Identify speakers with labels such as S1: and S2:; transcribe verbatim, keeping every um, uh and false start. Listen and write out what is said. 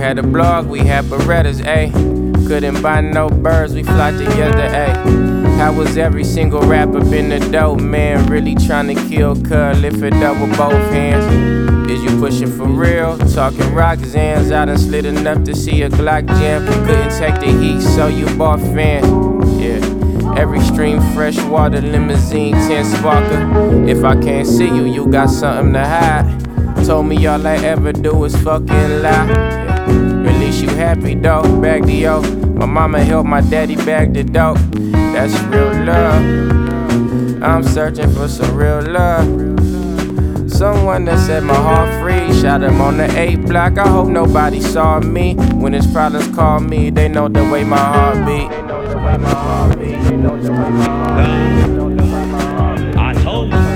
S1: had a blog, we had Berettas, ayy. Couldn't buy no birds, we fly together, ayy. How was every single rapper been the dope, man? Really tryna kill cuz, lift it up with both hands. Is you pushing for real? Talking rock Zans, I done slid enough to see a Glock jam. Couldn't take the heat, so you bought fans. Yeah. Every stream, fresh water, limousine, ten sparker. If I can't see you, you got something to hide. Told me all I ever do is fucking lie. Yeah. At least you happy though, bag the yo. My mama helped my daddy bag the dope. That's real love. I'm searching for some real love. Someone that set my heart free. Shot him on the eight block. I hope nobody saw me. When his problems call me, they know the way my heart beat. They know the way my heart beat. They know the way my heart beat.
S2: I told you.